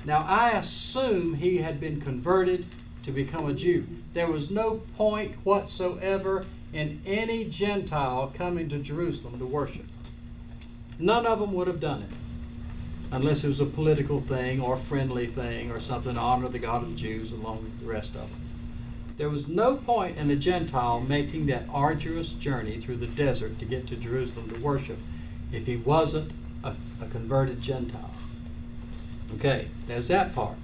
Now, I assume he had been converted to become a Jew. There was no point whatsoever in any Gentile coming to Jerusalem to worship. None of them would have done it, unless it was a political thing or a friendly thing or something to honor the God of the Jews along with the rest of them. There was no point in a Gentile making that arduous journey through the desert to get to Jerusalem to worship if he wasn't a converted Gentile. Okay, there's that part.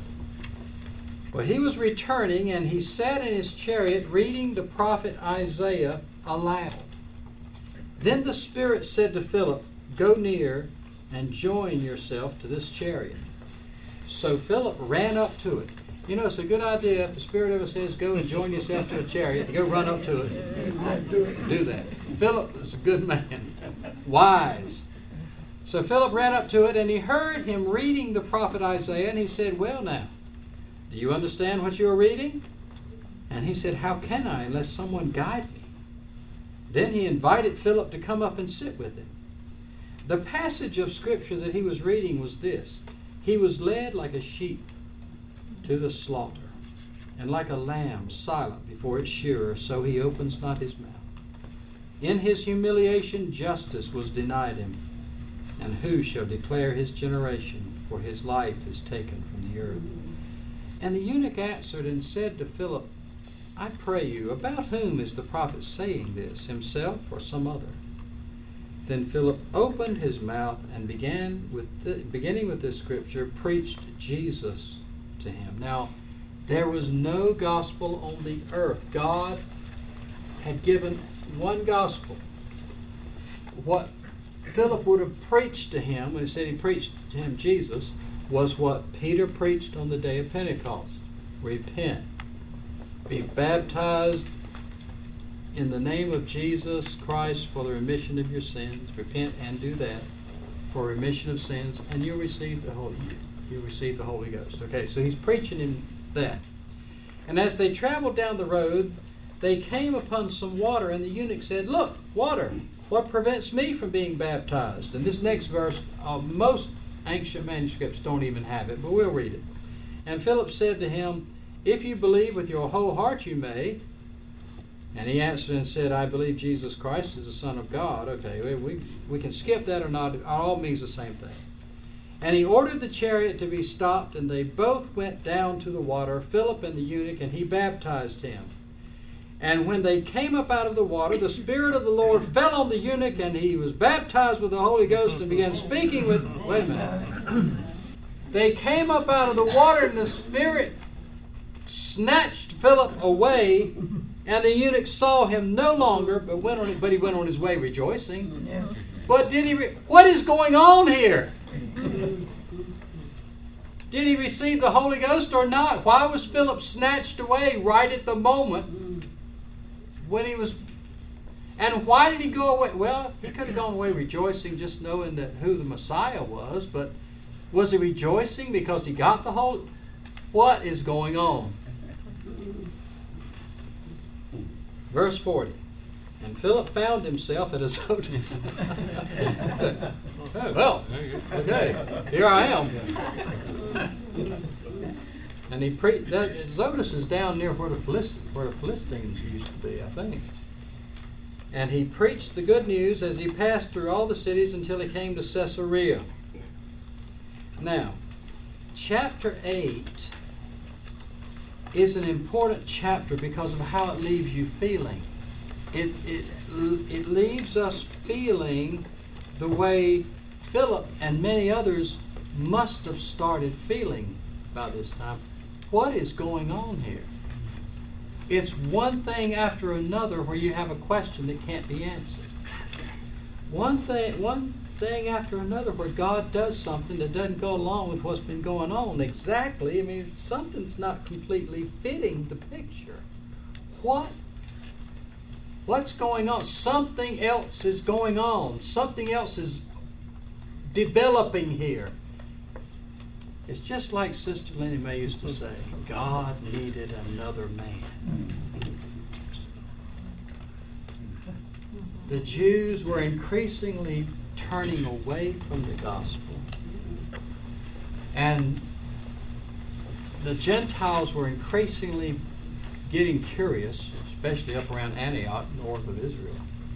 Well, he was returning, and he sat in his chariot reading the prophet Isaiah aloud. Then the Spirit said to Philip, "Go near and join yourself to this chariot." So Philip ran up to it. You know, it's a good idea if the Spirit ever says, "Go and join yourself to a chariot," to go run up to it. Do that. Philip is a good man. Wise. So Philip ran up to it, and he heard him reading the prophet Isaiah, and he said, "Well now, do you understand what you are reading?" And he said, "How can I unless someone guide me?" Then he invited Philip to come up and sit with him. The passage of Scripture that he was reading was this: "He was led like a sheep to the slaughter, and like a lamb silent before its shearer, so he opens not his mouth. In his humiliation justice was denied him, and who shall declare his generation? For his life is taken from the earth." And the eunuch answered and said to Philip, "I pray you, about whom is the prophet saying this, himself or some other?" Then Philip opened his mouth and beginning with this scripture, preached Jesus to him. Now, there was no gospel on the earth. God had given one gospel. What Philip would have preached to him, when he said he preached to him Jesus, was what Peter preached on the day of Pentecost. Repent. Be baptized in the name of Jesus Christ for the remission of your sins. Repent and do that for remission of sins, and you'll receive the Holy Ghost. Okay, so he's preaching him that. And as they traveled down the road, they came upon some water, and the eunuch said, "Look, water. What prevents me from being baptized?" And this next verse, most ancient manuscripts don't even have it, but we'll read it. And Philip said to him, "If you believe with your whole heart, you may." And he answered and said, "I believe Jesus Christ is the Son of God." Okay, we can skip that or not. It all means the same thing. And he ordered the chariot to be stopped, and they both went down to the water, Philip and the eunuch, and he baptized him. And when they came up out of the water, the Spirit of the Lord fell on the eunuch, and he was baptized with the Holy Ghost and began speaking with... Wait a minute. They came up out of the water, and the Spirit snatched Philip away, and the eunuch saw him no longer, but he went on his way rejoicing. But what is going on here? Did he receive the Holy Ghost or not? Why was Philip snatched away right at the moment when he was... And why did he go away? Well, he could have gone away rejoicing just knowing that who the Messiah was, but was he rejoicing because he got the Holy... What is going on? Verse 40. And Philip found himself at Azotus. Well, okay, here I am. And he preached. Azotus is down near where the Philistines used to be, I think. And he preached the good news as he passed through all the cities until he came to Caesarea. Now, chapter 8 is an important chapter because of how it leaves you feeling. It leaves us feeling the way Philip and many others must have started feeling by this time. What is going on here? It's one thing after another where you have a question that can't be answered. One thing after another where God does something that doesn't go along with what's been going on. Exactly. I mean, something's not completely fitting the picture. What's going on? Something else is going on. Something else is developing here. It's just like Sister Lenny Mae used to say, God needed another man. The Jews were increasingly turning away from the gospel. And the Gentiles were increasingly getting curious, especially up around Antioch, north of Israel.